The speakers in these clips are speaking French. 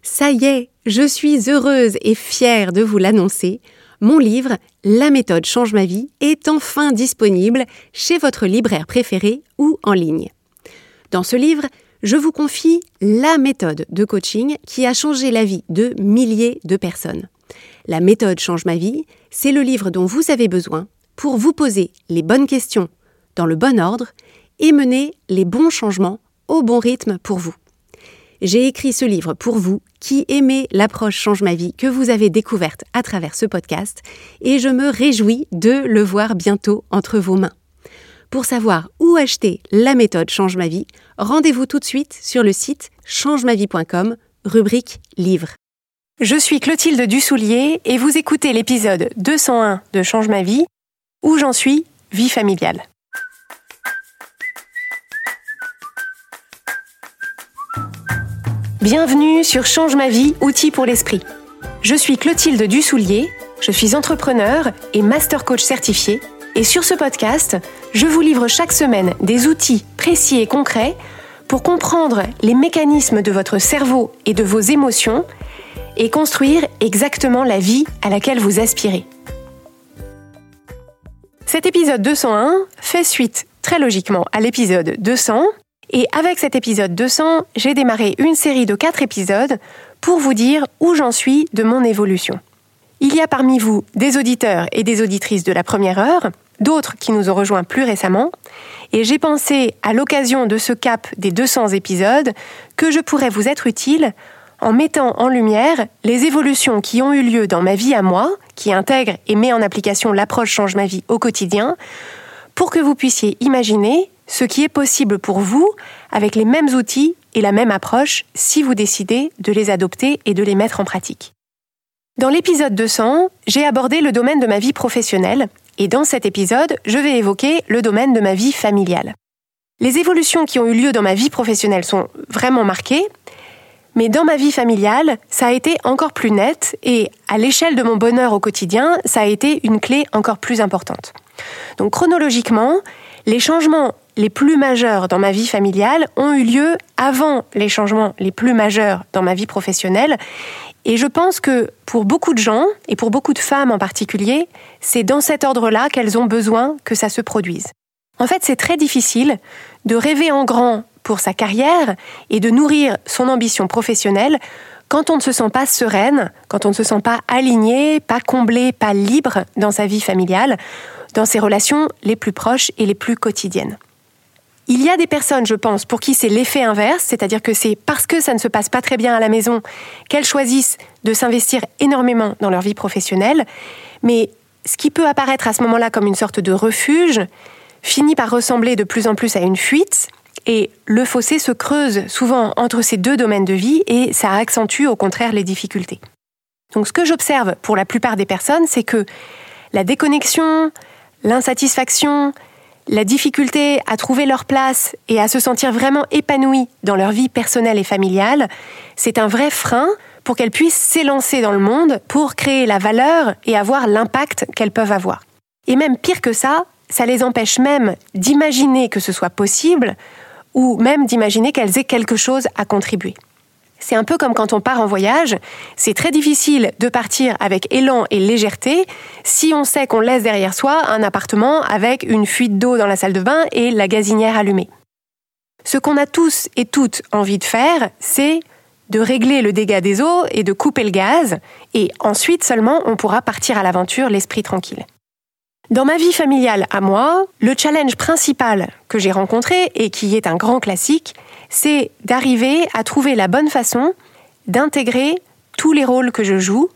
Ça y est, je suis heureuse et fière de vous l'annoncer. Mon livre « La méthode change ma vie » est enfin disponible chez votre libraire préféré ou en ligne. Dans ce livre, je vous confie la méthode de coaching qui a changé la vie de milliers de personnes. La méthode change ma vie, c'est le livre dont vous avez besoin pour vous poser les bonnes questions dans le bon ordre et mener les bons changements au bon rythme pour vous. J'ai écrit ce livre pour vous qui aimez l'approche change ma vie que vous avez découverte à travers ce podcast et je me réjouis de le voir bientôt entre vos mains. Pour savoir où acheter la méthode change ma vie, rendez-vous tout de suite sur le site changemavie.com, rubrique livre. Je suis Clotilde Dussoulier et vous écoutez l'épisode 201 de Change ma vie, où j'en suis, vie familiale. Bienvenue sur Change ma vie, outils pour l'esprit. Je suis Clotilde Dussoulier, je suis entrepreneur et master coach certifié et sur ce podcast, je vous livre chaque semaine des outils précis et concrets pour comprendre les mécanismes de votre cerveau et de vos émotions et construire exactement la vie à laquelle vous aspirez. Cet épisode 201 fait suite très logiquement à l'épisode 200. Et avec cet épisode 200, j'ai démarré une série de 4 épisodes pour vous dire où j'en suis de mon évolution. Il y a parmi vous des auditeurs et des auditrices de la première heure, d'autres qui nous ont rejoints plus récemment, et j'ai pensé, à l'occasion de ce cap des 200 épisodes, que je pourrais vous être utile en mettant en lumière les évolutions qui ont eu lieu dans ma vie à moi, qui intègre et met en application l'approche change ma vie au quotidien, pour que vous puissiez imaginer ce qui est possible pour vous avec les mêmes outils et la même approche si vous décidez de les adopter et de les mettre en pratique. Dans l'épisode 200, j'ai abordé le domaine de ma vie professionnelle et dans cet épisode, je vais évoquer le domaine de ma vie familiale. Les évolutions qui ont eu lieu dans ma vie professionnelle sont vraiment marquées, mais dans ma vie familiale, ça a été encore plus net et à l'échelle de mon bonheur au quotidien, ça a été une clé encore plus importante. Donc chronologiquement, les changements les plus majeurs dans ma vie familiale ont eu lieu avant les changements les plus majeurs dans ma vie professionnelle. Et je pense que pour beaucoup de gens, et pour beaucoup de femmes en particulier, c'est dans cet ordre-là qu'elles ont besoin que ça se produise. En fait, c'est très difficile de rêver en grand pour sa carrière et de nourrir son ambition professionnelle quand on ne se sent pas sereine, quand on ne se sent pas aligné, pas comblé, pas libre dans sa vie familiale, dans ses relations les plus proches et les plus quotidiennes. Il y a des personnes, je pense, pour qui c'est l'effet inverse, c'est-à-dire que c'est parce que ça ne se passe pas très bien à la maison qu'elles choisissent de s'investir énormément dans leur vie professionnelle, mais ce qui peut apparaître à ce moment-là comme une sorte de refuge finit par ressembler de plus en plus à une fuite, et le fossé se creuse souvent entre ces deux domaines de vie et ça accentue au contraire les difficultés. Donc ce que j'observe pour la plupart des personnes, c'est que la déconnexion, l'insatisfaction, la difficulté à trouver leur place et à se sentir vraiment épanouies dans leur vie personnelle et familiale, c'est un vrai frein pour qu'elles puissent s'élancer dans le monde pour créer la valeur et avoir l'impact qu'elles peuvent avoir. Et même pire que ça les empêche même d'imaginer que ce soit possible ou même d'imaginer qu'elles aient quelque chose à contribuer. C'est un peu comme quand on part en voyage, c'est très difficile de partir avec élan et légèreté si on sait qu'on laisse derrière soi un appartement avec une fuite d'eau dans la salle de bain et la gazinière allumée. Ce qu'on a tous et toutes envie de faire, c'est de régler le dégât des eaux et de couper le gaz, et ensuite seulement on pourra partir à l'aventure l'esprit tranquille. Dans ma vie familiale à moi, le challenge principal que j'ai rencontré et qui est un grand classique, c'est d'arriver à trouver la bonne façon d'intégrer tous les rôles que je joue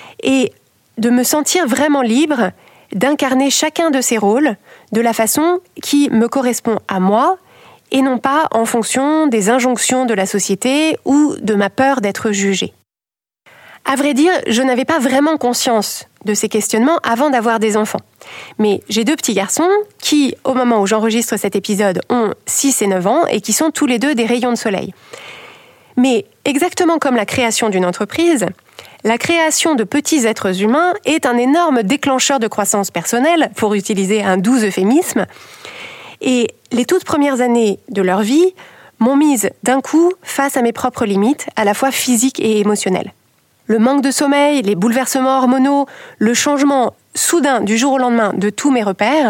et de me sentir vraiment libre d'incarner chacun de ces rôles de la façon qui me correspond à moi et non pas en fonction des injonctions de la société ou de ma peur d'être jugée. À vrai dire, je n'avais pas vraiment conscience de ces questionnements avant d'avoir des enfants. Mais j'ai 2 petits garçons qui, au moment où j'enregistre cet épisode, ont 6 et 9 ans et qui sont tous les 2 des rayons de soleil. Mais exactement comme la création d'une entreprise, la création de petits êtres humains est un énorme déclencheur de croissance personnelle, pour utiliser un doux euphémisme. Et les toutes premières années de leur vie m'ont mise d'un coup face à mes propres limites, à la fois physiques et émotionnelles. Le manque de sommeil, les bouleversements hormonaux, le changement soudain du jour au lendemain de tous mes repères,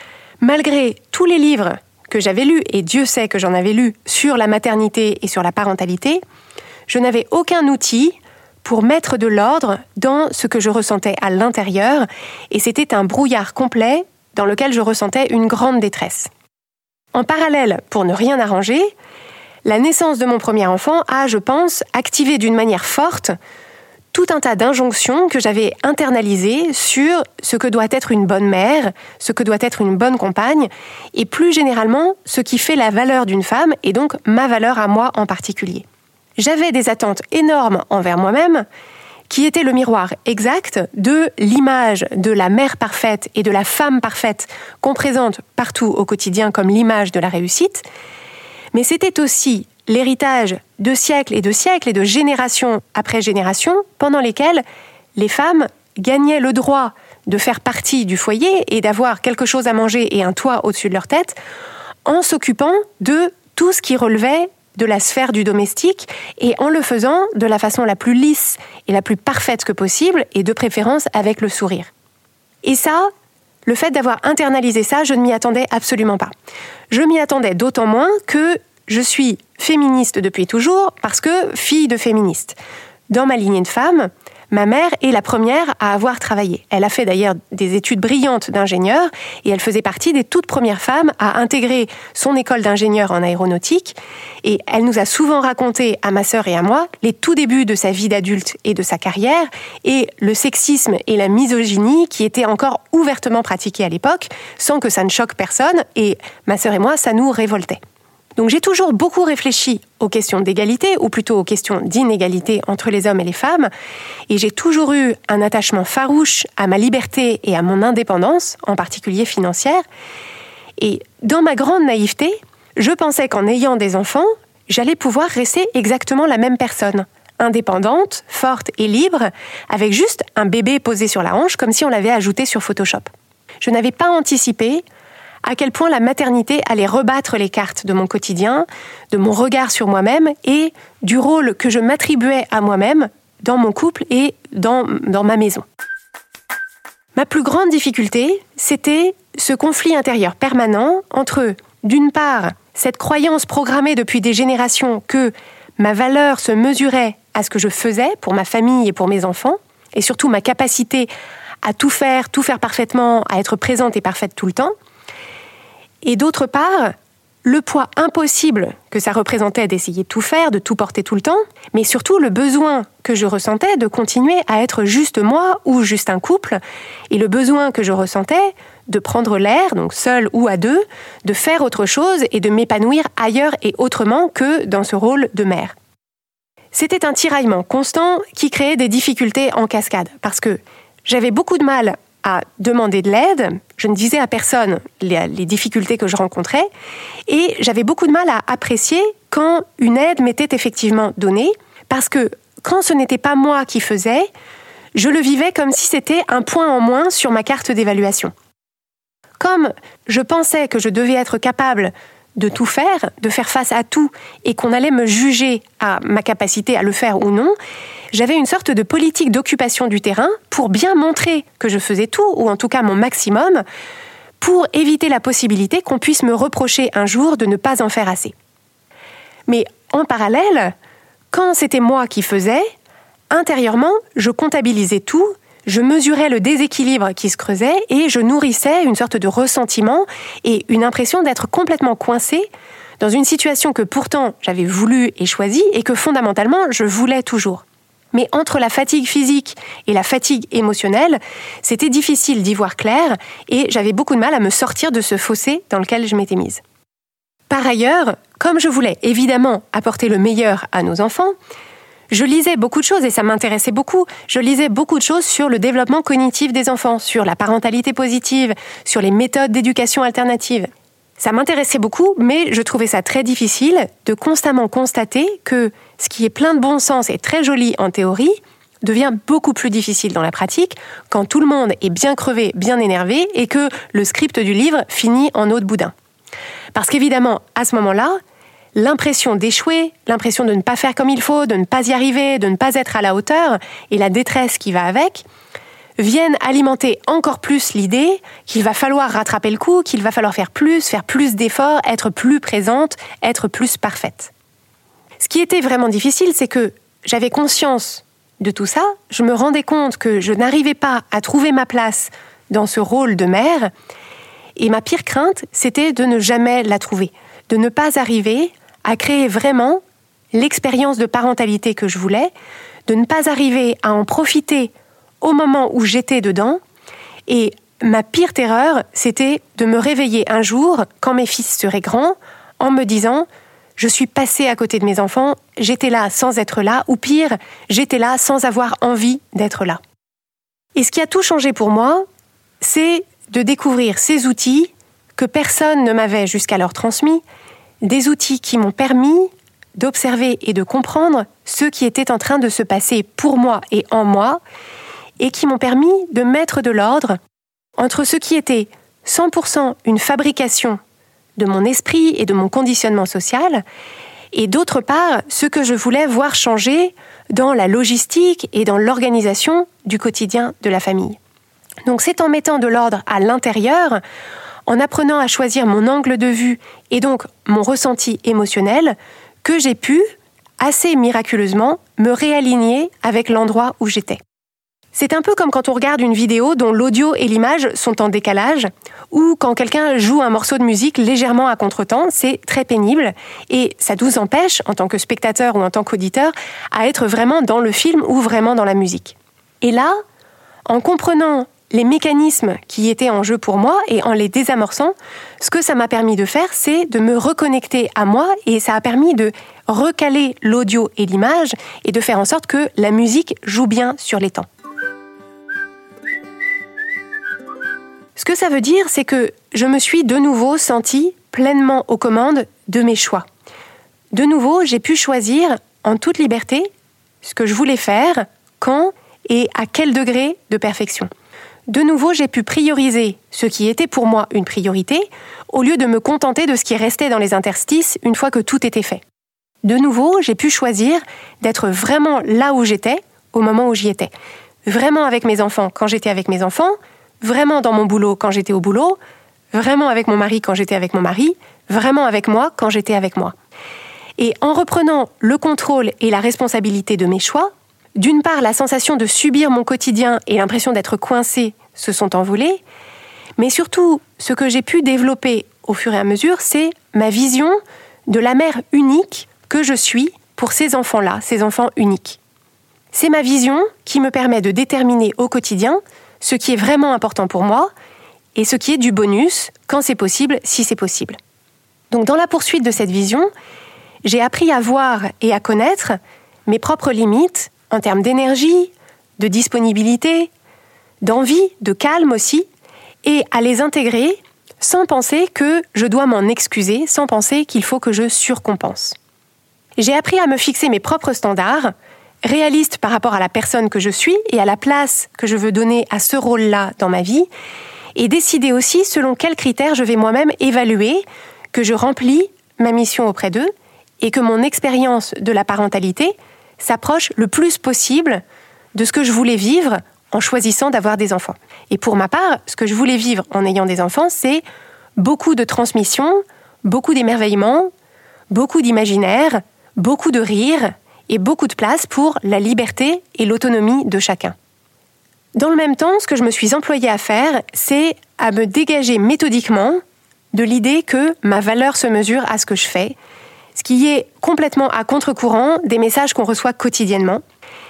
malgré tous les livres que j'avais lus, et Dieu sait que j'en avais lu sur la maternité et sur la parentalité, je n'avais aucun outil pour mettre de l'ordre dans ce que je ressentais à l'intérieur, et c'était un brouillard complet dans lequel je ressentais une grande détresse. En parallèle, pour ne rien arranger, la naissance de mon premier enfant a, je pense, activé d'une manière forte tout un tas d'injonctions que j'avais internalisées sur ce que doit être une bonne mère, ce que doit être une bonne compagne, et plus généralement, ce qui fait la valeur d'une femme, et donc ma valeur à moi en particulier. J'avais des attentes énormes envers moi-même, qui étaient le miroir exact de l'image de la mère parfaite et de la femme parfaite qu'on présente partout au quotidien comme l'image de la réussite, mais c'était aussi l'héritage de siècles et de générations après génération, pendant lesquelles les femmes gagnaient le droit de faire partie du foyer et d'avoir quelque chose à manger et un toit au-dessus de leur tête, en s'occupant de tout ce qui relevait de la sphère du domestique et en le faisant de la façon la plus lisse et la plus parfaite que possible, et de préférence avec le sourire. Et ça, le fait d'avoir internalisé ça, je ne m'y attendais absolument pas. Je m'y attendais d'autant moins que je suis féministe depuis toujours, parce que fille de féministe. Dans ma lignée de femmes, ma mère est la première à avoir travaillé. Elle a fait d'ailleurs des études brillantes d'ingénieur, et elle faisait partie des toutes premières femmes à intégrer son école d'ingénieur en aéronautique, et elle nous a souvent raconté, à ma sœur et à moi, les tout débuts de sa vie d'adulte et de sa carrière, et le sexisme et la misogynie qui étaient encore ouvertement pratiqués à l'époque, sans que ça ne choque personne, et ma sœur et moi, ça nous révoltait. Donc j'ai toujours beaucoup réfléchi aux questions d'égalité, ou plutôt aux questions d'inégalité entre les hommes et les femmes, et j'ai toujours eu un attachement farouche à ma liberté et à mon indépendance, en particulier financière. Et dans ma grande naïveté, je pensais qu'en ayant des enfants, j'allais pouvoir rester exactement la même personne, indépendante, forte et libre, avec juste un bébé posé sur la hanche, comme si on l'avait ajouté sur Photoshop. Je n'avais pas anticipé à quel point la maternité allait rebattre les cartes de mon quotidien, de mon regard sur moi-même et du rôle que je m'attribuais à moi-même dans mon couple et dans ma maison. Ma plus grande difficulté, c'était ce conflit intérieur permanent entre, d'une part, cette croyance programmée depuis des générations que ma valeur se mesurait à ce que je faisais pour ma famille et pour mes enfants, et surtout ma capacité à tout faire parfaitement, à être présente et parfaite tout le temps, et d'autre part, le poids impossible que ça représentait d'essayer de tout faire, de tout porter tout le temps, mais surtout le besoin que je ressentais de continuer à être juste moi ou juste un couple, et le besoin que je ressentais de prendre l'air, donc seul ou à deux, de faire autre chose et de m'épanouir ailleurs et autrement que dans ce rôle de mère. C'était un tiraillement constant qui créait des difficultés en cascade, parce que j'avais beaucoup de mal à demander de l'aide, je ne disais à personne les difficultés que je rencontrais, et j'avais beaucoup de mal à apprécier quand une aide m'était effectivement donnée, parce que quand ce n'était pas moi qui faisais, je le vivais comme si c'était un point en moins sur ma carte d'évaluation. Comme je pensais que je devais être capable de tout faire, de faire face à tout, et qu'on allait me juger à ma capacité à le faire ou non, j'avais une sorte de politique d'occupation du terrain pour bien montrer que je faisais tout, ou en tout cas mon maximum, pour éviter la possibilité qu'on puisse me reprocher un jour de ne pas en faire assez. Mais en parallèle, quand c'était moi qui faisais, intérieurement, je comptabilisais tout, je mesurais le déséquilibre qui se creusait et je nourrissais une sorte de ressentiment et une impression d'être complètement coincée dans une situation que pourtant j'avais voulu et choisie et que fondamentalement je voulais toujours. Mais entre la fatigue physique et la fatigue émotionnelle, c'était difficile d'y voir clair et j'avais beaucoup de mal à me sortir de ce fossé dans lequel je m'étais mise. Par ailleurs, comme je voulais évidemment apporter le meilleur à nos enfants, je lisais beaucoup de choses et ça m'intéressait beaucoup. Je lisais beaucoup de choses sur le développement cognitif des enfants, sur la parentalité positive, sur les méthodes d'éducation alternative. Ça m'intéressait beaucoup, mais je trouvais ça très difficile de constamment constater que ce qui est plein de bon sens et très joli en théorie devient beaucoup plus difficile dans la pratique quand tout le monde est bien crevé, bien énervé et que le script du livre finit en eau de boudin. Parce qu'évidemment, à ce moment-là, l'impression d'échouer, l'impression de ne pas faire comme il faut, de ne pas y arriver, de ne pas être à la hauteur, et la détresse qui va avec, viennent alimenter encore plus l'idée qu'il va falloir rattraper le coup, qu'il va falloir faire plus d'efforts, être plus présente, être plus parfaite. Ce qui était vraiment difficile, c'est que j'avais conscience de tout ça, je me rendais compte que je n'arrivais pas à trouver ma place dans ce rôle de mère, et ma pire crainte, c'était de ne jamais la trouver, de ne pas arriver à créer vraiment l'expérience de parentalité que je voulais, de ne pas arriver à en profiter au moment où j'étais dedans. Et ma pire terreur, c'était de me réveiller un jour, quand mes fils seraient grands, en me disant « je suis passée à côté de mes enfants, j'étais là sans être là », ou pire, j'étais là sans avoir envie d'être là. Et ce qui a tout changé pour moi, c'est de découvrir ces outils que personne ne m'avait jusqu'alors transmis, des outils qui m'ont permis d'observer et de comprendre ce qui était en train de se passer pour moi et en moi, et qui m'ont permis de mettre de l'ordre entre ce qui était 100% une fabrication de mon esprit et de mon conditionnement social, et d'autre part, ce que je voulais voir changer dans la logistique et dans l'organisation du quotidien de la famille. Donc c'est en mettant de l'ordre à l'intérieur, en apprenant à choisir mon angle de vue et donc mon ressenti émotionnel, que j'ai pu, assez miraculeusement, me réaligner avec l'endroit où j'étais. C'est un peu comme quand on regarde une vidéo dont l'audio et l'image sont en décalage, ou quand quelqu'un joue un morceau de musique légèrement à contretemps, c'est très pénible, et ça nous empêche, en tant que spectateur ou en tant qu'auditeur, à être vraiment dans le film ou vraiment dans la musique. Et là, en comprenant les mécanismes qui étaient en jeu pour moi et en les désamorçant, ce que ça m'a permis de faire, c'est de me reconnecter à moi, et ça a permis de recaler l'audio et l'image et de faire en sorte que la musique joue bien sur les temps. Ce que ça veut dire, c'est que je me suis de nouveau sentie pleinement aux commandes de mes choix. De nouveau, j'ai pu choisir en toute liberté ce que je voulais faire, quand et à quel degré de perfection. De nouveau, j'ai pu prioriser ce qui était pour moi une priorité, au lieu de me contenter de ce qui restait dans les interstices une fois que tout était fait. De nouveau, j'ai pu choisir d'être vraiment là où j'étais, au moment où j'y étais. Vraiment avec mes enfants quand j'étais avec mes enfants, vraiment dans mon boulot quand j'étais au boulot, vraiment avec mon mari quand j'étais avec mon mari, vraiment avec moi quand j'étais avec moi. Et en reprenant le contrôle et la responsabilité de mes choix, d'une part, la sensation de subir mon quotidien et l'impression d'être coincée se sont envolées, mais surtout, ce que j'ai pu développer au fur et à mesure, c'est ma vision de la mère unique que je suis pour ces enfants-là, ces enfants uniques. C'est ma vision qui me permet de déterminer au quotidien ce qui est vraiment important pour moi et ce qui est du bonus quand c'est possible, si c'est possible. Donc dans la poursuite de cette vision, j'ai appris à voir et à connaître mes propres limites en termes d'énergie, de disponibilité, d'envie, de calme aussi, et à les intégrer sans penser que je dois m'en excuser, sans penser qu'il faut que je surcompense. J'ai appris à me fixer mes propres standards, réalistes par rapport à la personne que je suis et à la place que je veux donner à ce rôle-là dans ma vie, et décider aussi selon quels critères je vais moi-même évaluer que je remplis ma mission auprès d'eux et que mon expérience de la parentalité s'approche le plus possible de ce que je voulais vivre en choisissant d'avoir des enfants. Et pour ma part, ce que je voulais vivre en ayant des enfants, c'est beaucoup de transmission, beaucoup d'émerveillement, beaucoup d'imaginaire, beaucoup de rire et beaucoup de place pour la liberté et l'autonomie de chacun. Dans le même temps, ce que je me suis employée à faire, c'est à me dégager méthodiquement de l'idée que ma valeur se mesure à ce que je fais, ce qui est complètement à contre-courant des messages qu'on reçoit quotidiennement.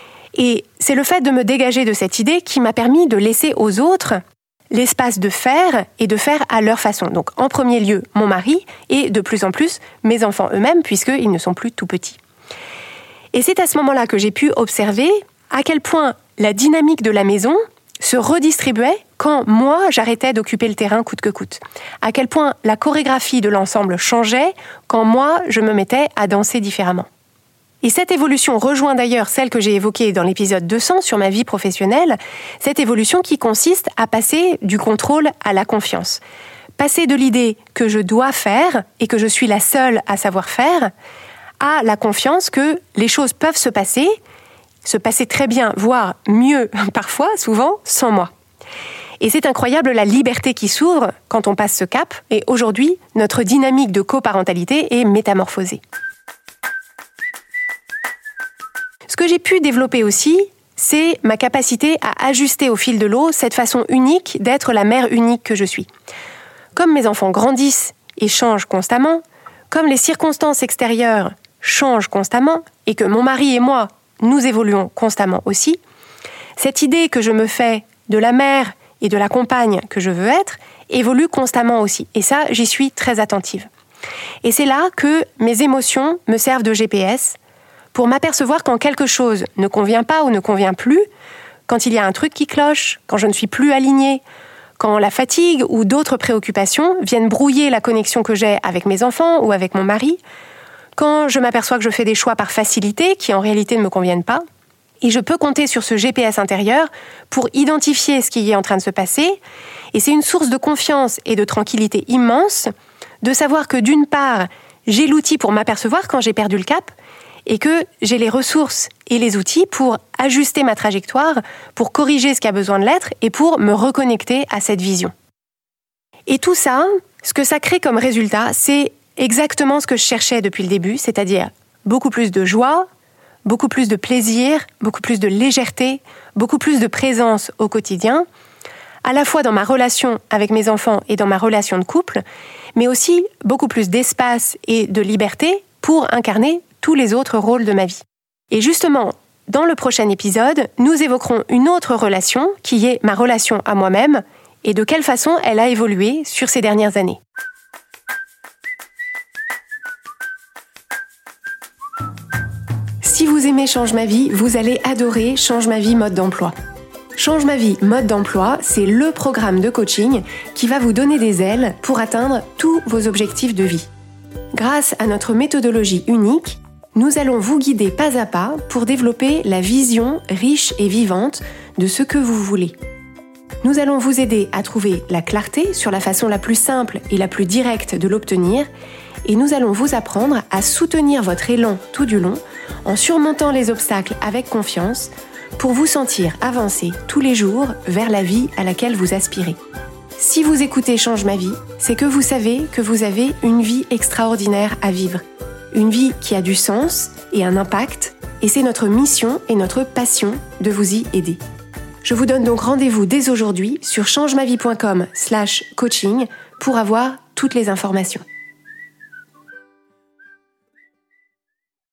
Et c'est le fait de me dégager de cette idée qui m'a permis de laisser aux autres l'espace de faire et de faire à leur façon. Donc en premier lieu, mon mari et de plus en plus mes enfants eux-mêmes, puisqu'ils ne sont plus tout petits. Et c'est à ce moment-là que j'ai pu observer à quel point la dynamique de la maison se redistribuait quand moi, j'arrêtais d'occuper le terrain coûte que coûte. À quel point la chorégraphie de l'ensemble changeait quand moi, je me mettais à danser différemment. Et cette évolution rejoint d'ailleurs celle que j'ai évoquée dans l'épisode 200 sur ma vie professionnelle, cette évolution qui consiste à passer du contrôle à la confiance. passer de l'idée que je dois faire et que je suis la seule à savoir faire, à la confiance que les choses peuvent se passer très bien, voire mieux parfois, souvent, sans moi. Et c'est incroyable la liberté qui s'ouvre quand on passe ce cap, et aujourd'hui, notre dynamique de coparentalité est métamorphosée. Ce que j'ai pu développer aussi, c'est ma capacité à ajuster au fil de l'eau cette façon unique d'être la mère unique que je suis. Comme mes enfants grandissent et changent constamment, comme les circonstances extérieures changent constamment, et que mon mari et moi, nous évoluons constamment aussi, cette idée que je me fais de la mère et de la compagne que je veux être évolue constamment aussi. Et ça, j'y suis très attentive. Et c'est là que mes émotions me servent de GPS pour m'apercevoir quand quelque chose ne convient pas ou ne convient plus, quand il y a un truc qui cloche, quand je ne suis plus alignée, quand la fatigue ou d'autres préoccupations viennent brouiller la connexion que j'ai avec mes enfants ou avec mon mari, quand je m'aperçois que je fais des choix par facilité qui en réalité ne me conviennent pas. Et je peux compter sur ce GPS intérieur pour identifier ce qui est en train de se passer. Et c'est une source de confiance et de tranquillité immense de savoir que d'une part, j'ai l'outil pour m'apercevoir quand j'ai perdu le cap et que j'ai les ressources et les outils pour ajuster ma trajectoire, pour corriger ce qui a besoin de l'être et pour me reconnecter à cette vision. Et tout ça, ce que ça crée comme résultat, c'est exactement ce que je cherchais depuis le début, c'est-à-dire beaucoup plus de joie, beaucoup plus de plaisir, beaucoup plus de légèreté, beaucoup plus de présence au quotidien, à la fois dans ma relation avec mes enfants et dans ma relation de couple, mais aussi beaucoup plus d'espace et de liberté pour incarner tous les autres rôles de ma vie. Et justement, dans le prochain épisode, nous évoquerons une autre relation qui est ma relation à moi-même et de quelle façon elle a évolué sur ces dernières années. Si vous aimez Change ma vie, vous allez adorer Change ma vie mode d'emploi. Change ma vie mode d'emploi, c'est le programme de coaching qui va vous donner des ailes pour atteindre tous vos objectifs de vie. Grâce à notre méthodologie unique, nous allons vous guider pas à pas pour développer la vision riche et vivante de ce que vous voulez. Nous allons vous aider à trouver la clarté sur la façon la plus simple et la plus directe de l'obtenir, et nous allons vous apprendre à soutenir votre élan tout du long en surmontant les obstacles avec confiance pour vous sentir avancer tous les jours vers la vie à laquelle vous aspirez. Si vous écoutez Change ma vie, c'est que vous savez que vous avez une vie extraordinaire à vivre. Une vie qui a du sens et un impact, et c'est notre mission et notre passion de vous y aider. Je vous donne donc rendez-vous dès aujourd'hui sur changemavie.com/coaching pour avoir toutes les informations.